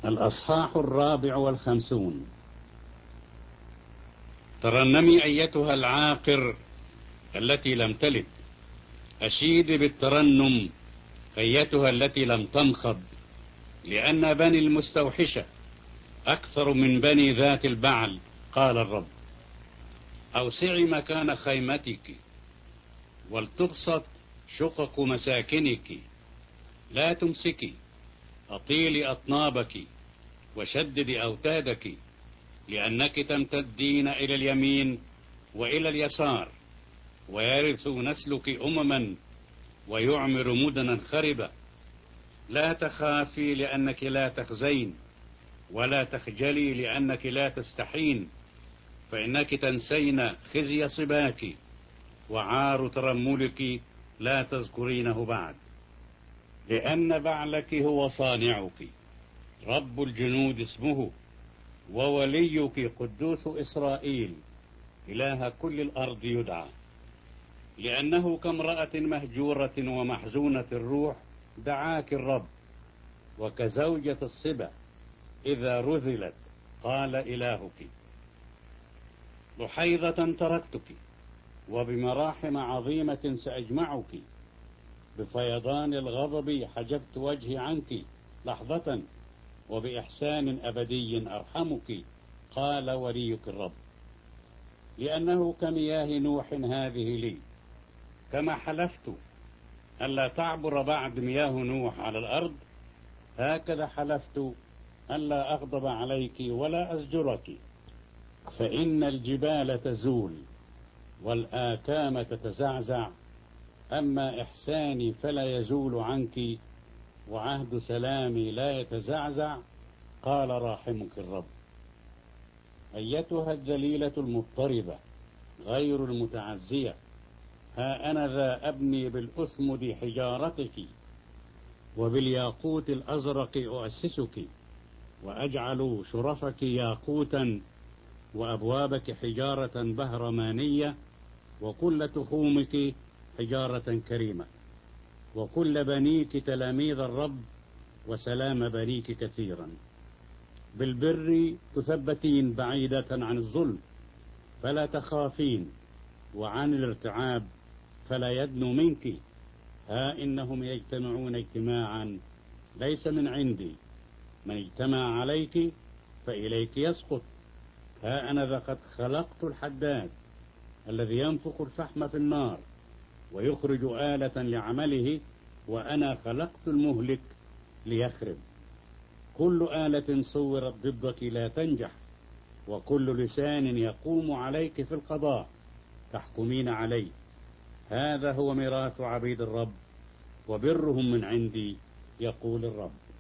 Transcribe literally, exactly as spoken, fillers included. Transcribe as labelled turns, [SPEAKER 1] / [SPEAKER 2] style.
[SPEAKER 1] الأصحاح الرابع والخمسون. ترنمي أيتها العاقر التي لم تلد، أشيدي بالترنم أيتها التي لم تنخض، لأن بني المستوحشة أكثر من بني ذات البعل، قال الرب. أوسعي مكان خيمتك ولتبسط شقق مساكنك، لا تمسكي، أطيلي أطنابك وشددي أوتادك، لأنك تمتدين إلى اليمين وإلى اليسار، ويرث نسلك أمما ويعمر مدنا خربة. لا تخافي لأنك لا تخزين، ولا تخجلي لأنك لا تستحين، فإنك تنسين خزي صباك، وعار ترملك لا تذكرينه بعد، لأن بعلك هو صانعك، رب الجنود اسمه، ووليك قدوس إسرائيل، إله كل الأرض يدعى. لأنه كامرأة مهجورة ومحزونة الروح دعاك الرب، وكزوجة الصبا إذا رذلت، قال إلهك. لحيظة تركتك، وبمراحم عظيمة سأجمعك، بفيضان الغضب حجبت وجهي عنك لحظة، وبإحسان أبدي أرحمك، قال وليك الرب. لأنه كمياه نوح هذه لي، كما حلفت ألا تعبر بعد مياه نوح على الأرض، هكذا حلفت ألا أغضب عليك ولا أزجرك. فإن الجبال تزول والآكام تتزعزع، أما إحساني فلا يزول عنك، وعهد سلامي لا يتزعزع، قال راحمك الرب. أيتها الذليلة المضطربة غير المتعزية، ها أنا ذا أبني بالأثمد حجارتك، وبالياقوت الأزرق أؤسسك، وأجعل شرفك ياقوتا، وأبوابك حجارة بهرمانية، وكل تخومك حجارة كريمة، وكل بنيك تلاميذ الرب، وسلام بنيك كثيرا. بالبر تثبتين بعيدة عن الظلم، فلا تخافين، وعن الارتعاب فلا يدنو منك. ها إنهم يجتمعون اجتماعا ليس من عندي، من اجتمع عليك فإليك يسقط. ها أنا ذا قد خلقت الحداد الذي ينفخ الفحم في النار ويخرج آلة لعمله، وأنا خلقت المهلك ليخرب. كل آلة صورت ضدك لا تنجح، وكل لسان يقوم عليك في القضاء تحكمين عليه. هذا هو ميراث عبيد الرب، وبرهم من عندي، يقول الرب.